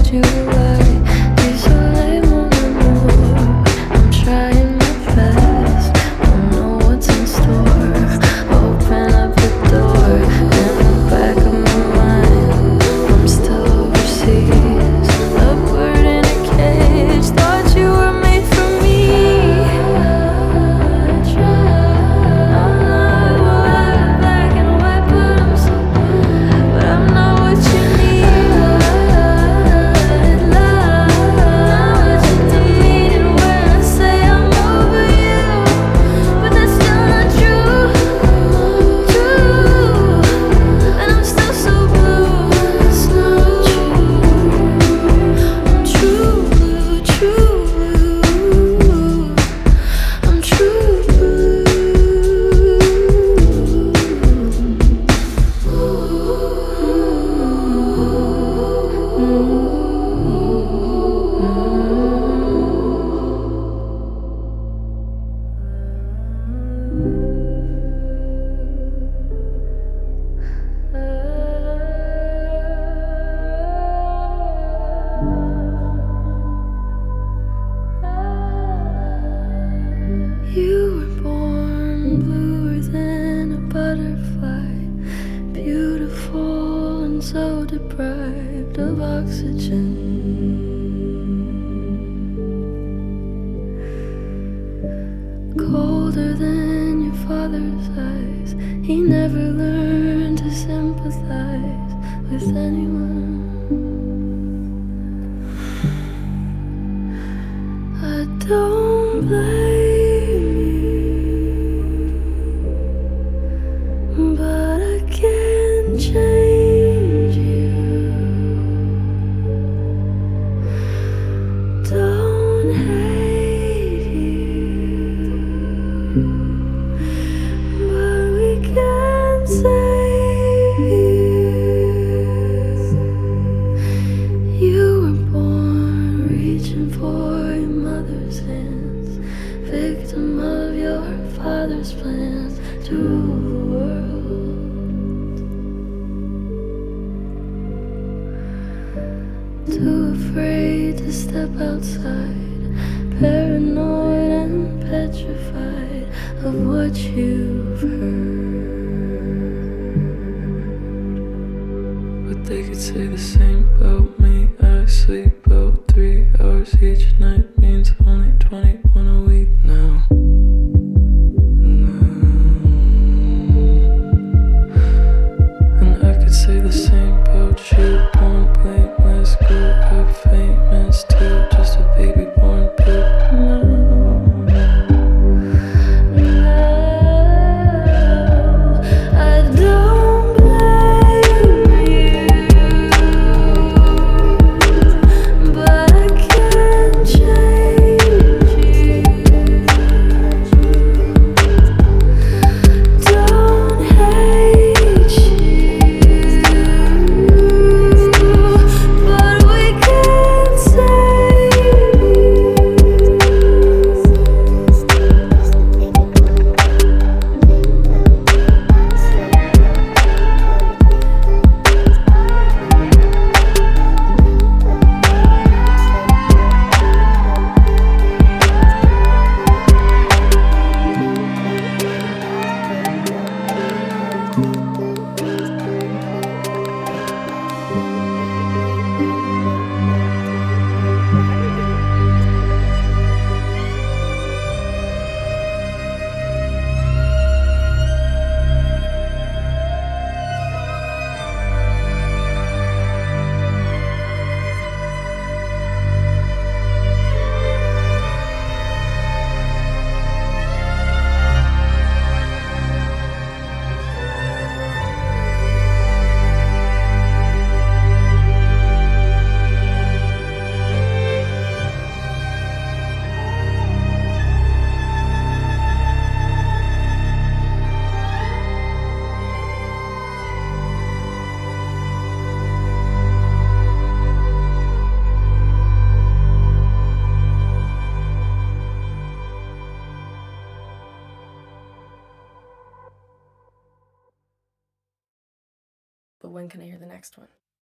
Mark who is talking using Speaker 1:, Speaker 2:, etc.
Speaker 1: you lie. Désolé mon amour, I'm trying my best. Don't know what's in store. Open up the door. In the back of my mind, I'm still overseas. A bird in a cage. Thought you were made for me. I tried. I'm not black and white, but I'm so blue. But I'm not what you need. Love, not what you need. And when I say I'm over you, but that's still not true. True. And I'm still so blue. It's not true. I'm true blue, true blue. I'm true blue. You were born bluer than a butterfly, beautiful and so deprived of oxygen. Colder than your father's eyes, he never learned to sympathize with anyone. I don't blame you, but I can't change you. Don't hate you, but we can't save you. You were born reaching for your mother's hands, victim of your father's plans to rule the world. Too afraid to step outside, paranoid and petrified of what you've heard. But they could say the same about me. I sleep about 3 hours each night, means only 21 a week now. And I could say the same about you. Born blameless, grew up famous too, just a baby born poop. I don't blame you, but I can't change you. Don't hate you, but we can't save you.
Speaker 2: But when can I hear the next one?